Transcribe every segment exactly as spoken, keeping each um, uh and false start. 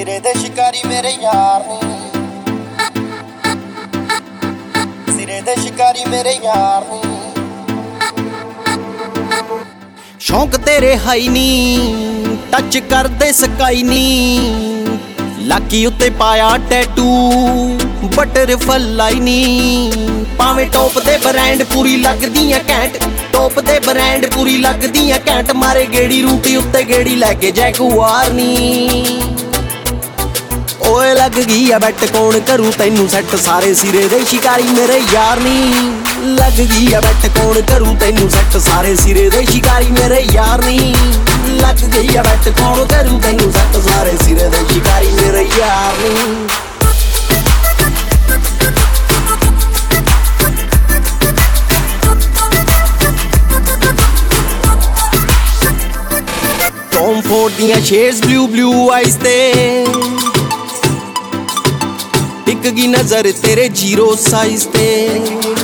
ਸਿਰੇ ਦੇ ਸ਼ਿਕਾਰੀ ਮੇਰੇ ਯਾਰ ਨੀ, ਸਿਰੇ ਦੇ ਸ਼ਿਕਾਰੀ ਮੇਰੇ ਯਾਰ ਨੀ। ਸ਼ੌਂਕ ਤੇਰੇ ਹਾਈ ਨੀ, ਟੱਚ ਕਰਦੇ ਸਕਾਈ ਨੀ, ਲਾਕੀ ਉੱਤੇ ਪਾਇਆ ਟੈਟੂ ਬਟਰਫਲਾਈ ਨੀ। ਭਾਵੇਂ ਟੌਪ ਦੇ ਬ੍ਰਾਂਡ ਪੂਰੀ ਲੱਗਦੀਆਂ ਘੈਂਟ, ਟੌਪ ਦੇ ਬ੍ਰਾਂਡ ਪੂਰੀ ਲੱਗਦੀਆਂ ਘੈਂਟ, ਮਾਰੇ ਗੇੜੀ ਰੂਟੀ ਉੱਤੇ ਗੇੜੀ ਲੈ ਕੇ ਜੈਗੁਆਰ ਨੀ। ਓਏ ਲੱਗ ਗਈ ਆ ਬੈਟ ਕੌਣ ਕਰੂ ਤੈਨੂੰ ਸੈੱਟ, ਸਾਰੇ ਸਿਰੇ ਦੇ ਸ਼ਿਕਾਰੀ ਮੇਰੇ ਯਾਰ ਨੀ। ਲੱਗ ਗਈ ਆ ਬੈਟ ਕੌਣ ਕਰੂ ਤੈਨੂੰ ਸੈੱਟ, ਸਾਰੇ ਸਿਰੇ ਦੇ ਸ਼ਿਕਾਰੀ ਮੇਰੇ ਯਾਰ ਨੀ। ਲੱਗ ਗਈ ਆ ਬੈਟ ਕੌਣ ਕਰੂ ਤੈਨੂੰ ਸੈੱਟ, ਸਾਰੇ ਸਿਰੇ ਦੇ ਸ਼ਿਕਾਰੀ ਮੇਰੇ ਯਾਰ ਨੀ। ਟੌਮ ਫੋਰਡ ਦੀਆਂ ਸ਼ੇਡਸ ਬਲੂ ਬਲੂ ਆਈਜ਼ ਤੇ ਟਿਕ ਗਈ ਨਜ਼ਰ ਤੇਰੇ ਜ਼ੀਰੋ ਸਾਈਜ਼ ਤੇ।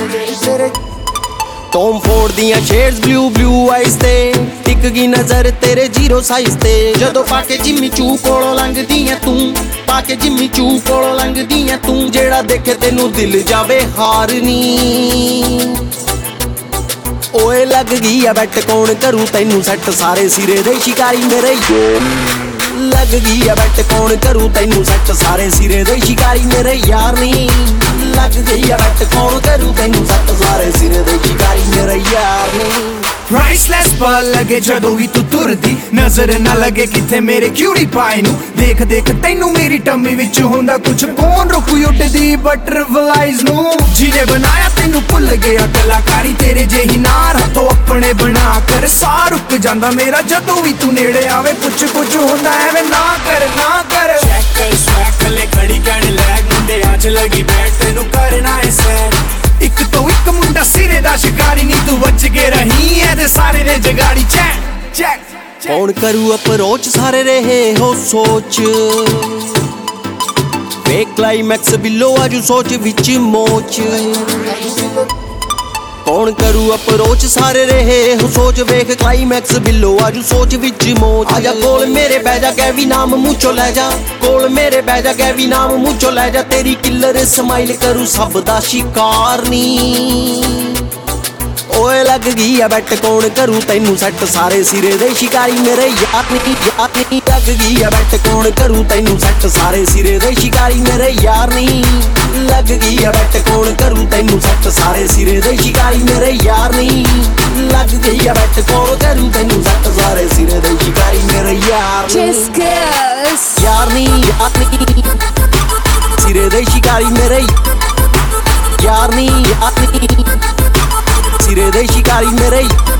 ਟੌਮ ਫੋਰਡ ਦੀਆਂ ਸ਼ੇਡਸ ਬਲੂ ਬਲੂ ਆਈਜ਼ ਤੇ ਟਿਕ ਗਈ ਨਜ਼ਰ ਤੇਰੇ ਜ਼ੀਰੋ ਸਾਈਜ਼ ਤੇ। ਜਦੋਂ ਪਾ ਕੇ ਜਿੰਮੀ ਚੂ ਕੋਲੋਂ ਲੰਘਦੀ ਐ ਤੂੰ, ਪਾ ਕੇ ਜਿੰਮੀ ਚੂ ਕੋਲੋਂ ਲੰਘਦੀ ਐ ਤੂੰ, ਜਿਹੜਾ ਦੇਖੇ ਤੈਨੂੰ ਦਿਲ ਜਾਵੇ ਹਾਰ ਨੀ। ਓਏ ਲੱਗ ਗਈ ਆ ਬੈਟ ਕੌਣ ਕਰੂ ਤੈਨੂੰ ਸੈੱਟ, ਸਾਰੇ ਸਿਰੇ ਦੇ ਸ਼ਿਕਾਰੀ ਮੇਰੇ ਯਾਰ। ਲੱਗ ਗਈ ਆ ਬੈਟ ਕੌਣ ਕਰੂ ਤੈਨੂੰ ਸੈੱਟ, ਸਾਰੇ ਸਿਰੇ ਦੇ ਸ਼ਿਕਾਰੀ ਮੇਰੇ ਯਾਰ ਨੀ। ਲੱਗ ਗਈ ਆ ਬੈਟ ਕੌਣ ਕਰੂ ਤੈਨੂੰ ਸੈੱਟ, ਸਾਰੇ ਸਿਰੇ ਦੇ ਸ਼ਿਕਾਰੀ ਮੇਰੇ ਯਾਰ ਨੀ। ਪ੍ਰਾਈਸਲੈਸ ਪਲ ਲਗੇ ਜਦੋਂ ਵੀ ਤੂੰ ਤੁਰਦੀ, ਨਜ਼ਰ ਨਾ ਲੱਗੇ ਕਿਥੇ ਮੇਰੇ ਕਿਊਰੀ ਪਾਈ ਨੂੰ। ਦੇਖ ਦੇਖ ਤੈਨੂੰ ਮੇਰੀ ਟੰਮੀ ਵਿੱਚ ਹੁੰਦਾ ਕੁਛ, ਕੌਣ ਰੁਕ ਉੱਡਦੀ ਬਟਰਫਲਾਈਜ਼ ਨੂੰ। ਜਿਹਨੇ ਬਣਾਇਆ ਤੈਨੂੰ ਭੁੱਲ ਗਿਆ ਕਲਾਕਾਰੀ, ਤੇਰੇ ਜਿਹੀ ਨਾਰ ਹੱਥੋਂ ਆਪਣੇ ਬਣਾ ਕਰ। ਸਾਹ ਰੁਕ ਜਾਂਦਾ ਮੇਰਾ ਜਦੋਂ ਵੀ ਤੂੰ ਨੇੜੇ ਆਵੇ, ਕੁਛ ਕੁਛ ਹੁੰਦਾ ਐਵੇਂ ਨਾ ਕਰ ਨਾ ਕਰ। ਚੈੱਕ ਕਰ ਸਵੈਕ ਲੈ ਖੜੀ ਕਹਿਣ ਲੈਗ, ਮੁੰਡੇ ਅੱਜ ਲੱਗੀ ਬੈਠ ਤੈਨੂੰ ਕਰਨਾ ਐ ਸੈਰ। ਇੱਕ ਤੋਂ ਇੱਕ ਮੁੰਡਾ ਸਿਰੇ ਦਾ ਸ਼ਿਕਾਰੀ ਨੀ, ਤੂੰ ਬਚ ਕੇ ਰਹੀ ਐ ਤੇ ਸਾਰੇ ਨੇ ਜਗਾੜੀ। ਚੈੱਕ ਚੈੱਕ ਕੌਣ ਕਰੂ ਅਪਰੋਚ, ਸਾਰੇ ਰਹੇ ਹੋ ਸੋਚ। ਵੇ ਕਲਾਈਮੈਕਸ ਬਿੱਲੋ ਆਜੂ ਸੋਚ ਵਿੱਚ ਮੋਚ। ਕੌਣ ਕਰੂ ਅਪਰੋਚ, ਸਾਰੇ ਰਹੇ ਹੋ ਸੋਚ। ਵੇਖ ਕਲਾਈਮੈਕਸ ਬਿੱਲੋ ਆਜੂ ਸੋਚ ਵਿੱਚ ਮੋਚ। ਆਜਾ ਕੋਲ ਮੇਰੇ ਬਹਿ ਜਾ ਗੈਵੀ ਨਾਮ ਮੂੰਹ ਚੋਂ ਲੈ ਜਾ, ਕੋਲ ਮੇਰੇ ਬਹਿ ਜਾ ਗੈਵੀ ਨਾਮ ਮੂੰਹ ਚੋਂ ਲੈ ਜਾ। ਤੇਰੀ ਕਿੱਲਰ ਸਮਾਈਲ ਕਰੂ ਸਭ ਦਾ ਸ਼ਿਕਾਰ ਨੀ। ਓਏ ਲੱਗ ਗਈ ਆ ਬੈਟ ਕੌਣ ਕਰੂ ਤੈਨੂੰ ਸੈੱਟ, ਸਾਰੇ ਸਿਰੇ ਦੇ ਸ਼ਿਕਾਰੀ ਮੇਰੇ ਯਾਰ ਨੀ ਯਾਰ ਨੀ। ਲੱਗ ਗਈ ਆ ਬੈਟ ਕੌਣ ਕਰੂ ਤੈਨੂੰ ਸੈੱਟ, ਸਾਰੇ ਸਿਰੇ ਦੇ ਸ਼ਿਕਾਰੀ ਮੇਰੇ ਯਾਰ ਨੀ। ਲੱਗ ਗਈ ਆ ਬੈਟ ਕੌਣ ਕਰੂ ਤੈਨੂੰ ਸੈੱਟ, ਸਾਰੇ ਸਿਰੇ ਦੇ ਸ਼ਿਕਾਰੀ ਮੇਰੇ ਯਾਰ ਨੀ। ਲੱਗ ਗਈ ਆ ਬੈਟ ਕੌਣ ਕਰੂ ਤੈਨੂੰ ਸੈੱਟ, ਸਾਰੇ ਸਿਰੇ ਦੇ ਸ਼ਿਕਾਰੀ ਮੇਰੇ ਯਾਰ ਨੀ। ਯਾਰ ਨੀ ਯਾਰ ਨੀ, ਸਿਰੇ ਦੇ ਸ਼ਿਕਾਰੀ ਮੇਰੇ ਯਾਰ ਨੀ ਯਾਰ ਨੀ, ਸਿਰੇ ਦੇ ਸ਼ਿਕਾਰੀ ਮੇਰੇ।